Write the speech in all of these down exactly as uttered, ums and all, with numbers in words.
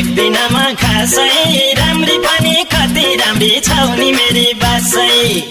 देख्दिन म खासै राम्री पनि कति राम्री छौ नि मेरी बासै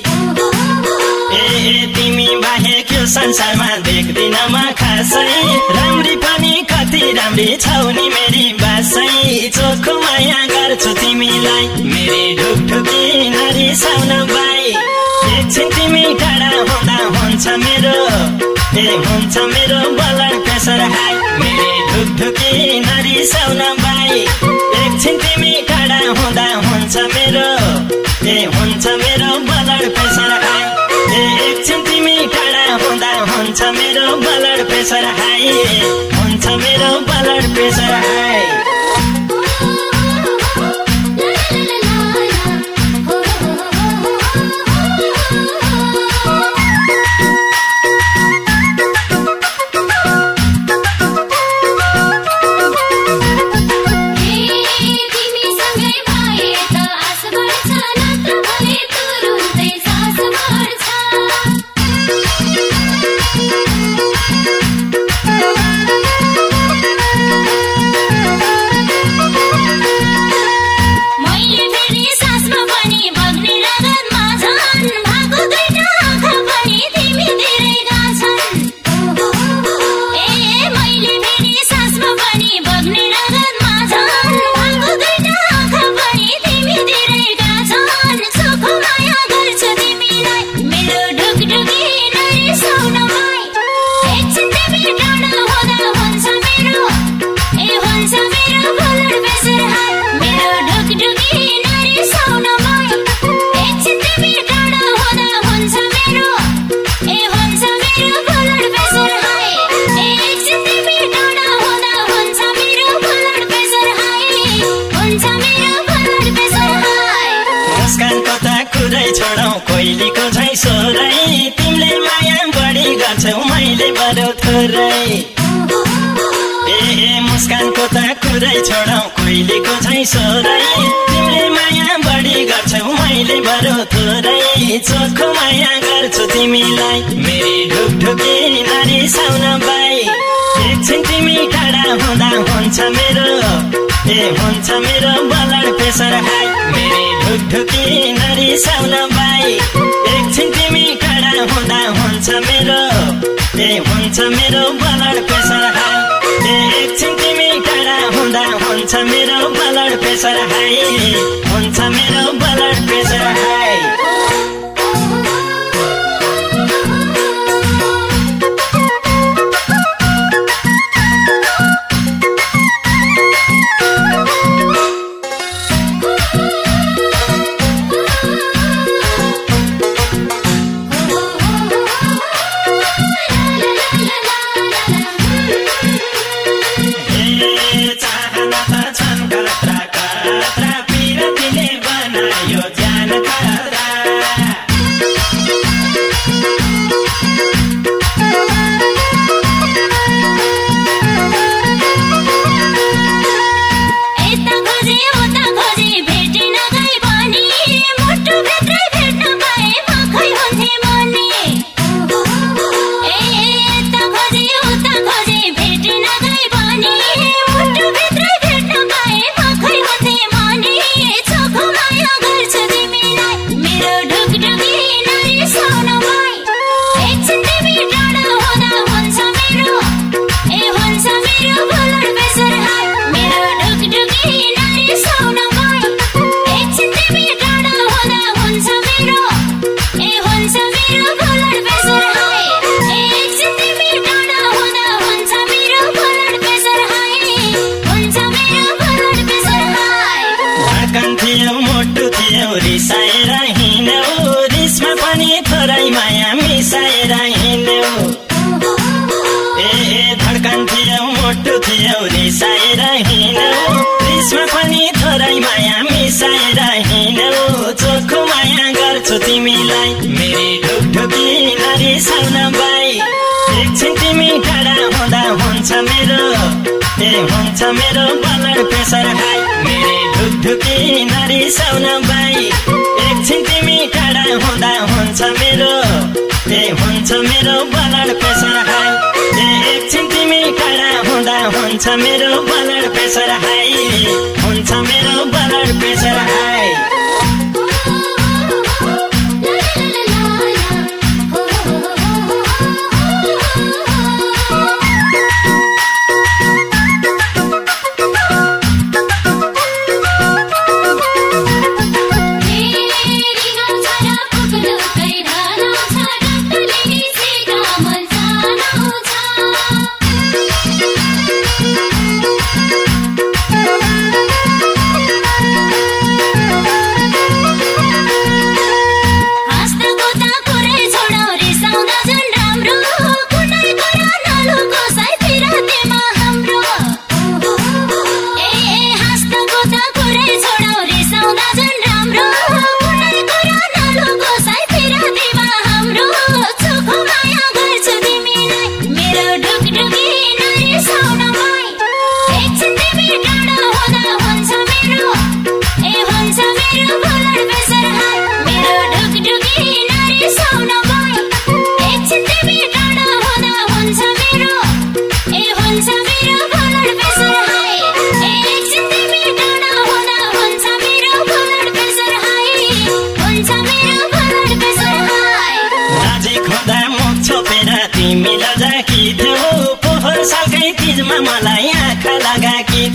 ए तिमी बाहेक यो संसारमा देख्दिन म खासै राम्री पनि कति राम्री छौ नि मेरी बासै चोखो माया गर्छु तिमीलाई मेरी ढुकढुकी नरिसाउन बाई एकछिन तिमी टाढा हुँदा हुन्छ मेरो ए हुन्छ मेरो ब्लड प्रेसर हाई मेरी ढुकढुकी नरिसाउन बाई एकछिन तिमी टाढा हुँदा हुन्छ मेरो ए हुन्छ मेरो ब्लड प्रेसर हाई ए एकछिन तिमी टाढा हुँदा हुन्छ मेरो ब्लड प्रेसर हाई हुन्छ मेरो ब्लड प्रेसर हाई कोइलीको झै सोरै तिमीले माया बढी गर्छौ मैले बडो थोरै ए मुस्कानको त कुरै छोडौ कोइलीको झै सोरै तिमीले माया बढी गर्छौ मैले बडो थोरै चोखो माया गर्छु तिमीलाई मेरी ढुकढुकी नरिसाउन बाई एकछिन तिमी टाढा हुँदा हुन्छ मेरो ए हुन्छ मेरो ब्लड प्रेसर हाई मेरी ढुकढुकी नरिसाउन बाई एकछिन तिमी टाढा हुँदा हुन्छ मेरो ए हुन्छ मेरो ब्लड प्रेसर हाई ए एकछिन तिमी टाढा हुँदा हुन्छ मेरो ब्लड प्रेसर हाई हुन्छ मेरो ब्लड प्रेसर हाई रिसाएर हिँड्यौ रिसमा पनि थोरै माया मिसाएर हिँड्यौ ए धड्कन थियौ मोटो थियौ रिसाएर हिँड्यौ रिसमा पनि थोरै माया मिसाएर हिँड्यौ चोखो माया गर्छु तिमीलाई मेरी ढुकढुकी नरिसाउन बाई एकछिन तिमी टाढा हुँदा हुन्छ मेरो ए हुन्छ मेरो ब्लड प्रेसर हाई मेरी ढुकढुकी नरिसाउन बाई एकछिन तिमी टाढा हुँदा हुन्छ मेरो ए हुन्छ मेरो ब्लड प्रेसर हाई ए एकछिन तिमी टाढा हुँदा हुन्छ मेरो ब्लड प्रेसर हाई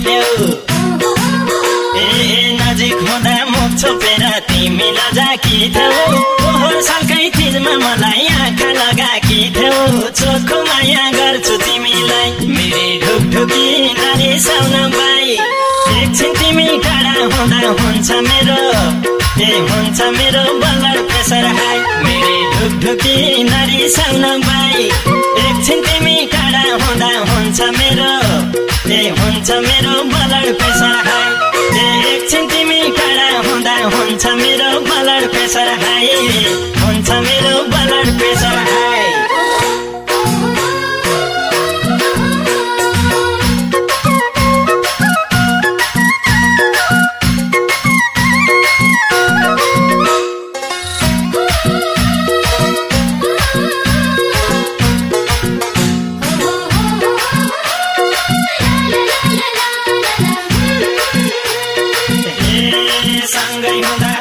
देऊ ए नजिक हुँदा मुख छोपेर तिमी लजाकी थियौ पोहोर सालकै तिजमा मलाई आँखा लगाकी थियौ चोखो माया गर्छु तिमीलाई मेरी ढुकढुकी नारी साउन बाई एकछिन तिमी टाढा हुँदा हुन्छ मेरो ए हुन्छ मेरो ब्लड प्रेसर हाई मेरी ढुकढुकी नारी साउन बाई एकछिन तिमी टाढा हुँदा हुन्छ मेरो ए हुन्छ मेरो ब्लड प्रेसर हाई ए एकछिन तिमी टाढा हुँदा हुन्छ मेरो ब्लड प्रेसर हाई हुन्छ मेरो ब्लड प्रेसर हाई सँगै हुँदा